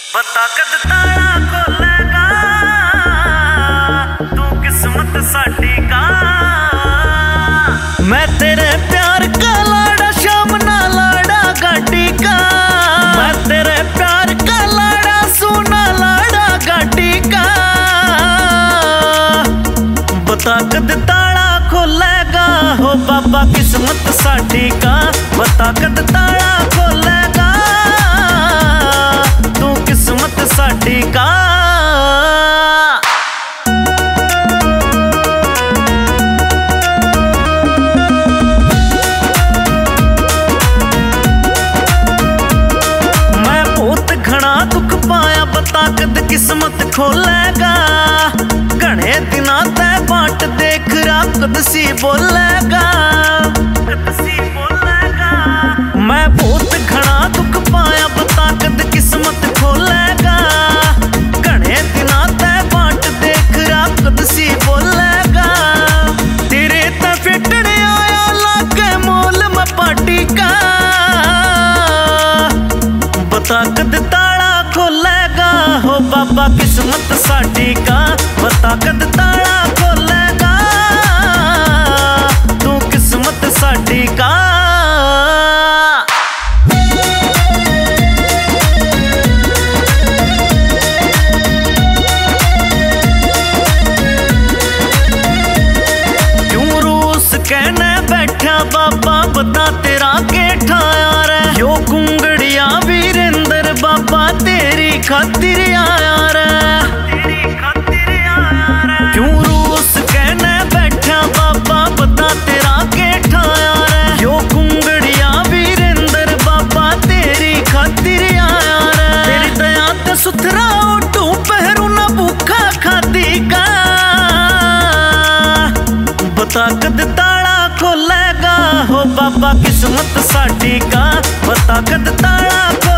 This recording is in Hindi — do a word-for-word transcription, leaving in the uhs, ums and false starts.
बता कद ताला खोलेगा तू किस्मत साडी का। मैं तेरे प्यार का लाड़ा शाम ना लाड़ा गाड़ी का। मैं तेरे प्यार का लाड़ा सोना लाड़ा गाड़ी का। बता कद ताला खोलेगा हो बाबा किस्मत साडी का। बता कद ताला खोलेगा तू किस्मत साडी का। मैं बहुत घना दुख पाया बता कद किस्मत खोलेगा। घने दिना तै बाट देख रहा कद सी बोलेगा। कद सी बोलेगा मैं बहुत घना दुख पाया बता कद किस्मत खोलेगा। घने दिना तै बाट देख रहा कद सी बोलेगा। तेरे ते फिटने आया लागे मोल मैं पार्टी का। बता कद ताला खोलेगा हो बाबा किस्मत साडी का। बता कद ताला खोलेगा तू किस्मत साडी का। क्यों रूस कहने बैठा बाबा बता तेरा के ठाया रे। यो कुंगड़िया वीरेंद्र बाबा तेरी खातिर आया रे। क्यों रूस कहने बैठा बाबा बता तेरा के ठाया रे। यो कुंगड़िया वीरेंद्र बाबा तेरी खातिर आया रे। तेरी दया ते सुथरा ओटू पहरू ना भूखा खादी का। बता कद ताला खोलेगा हो बाबा किस्मत साडी का। बता कद ताला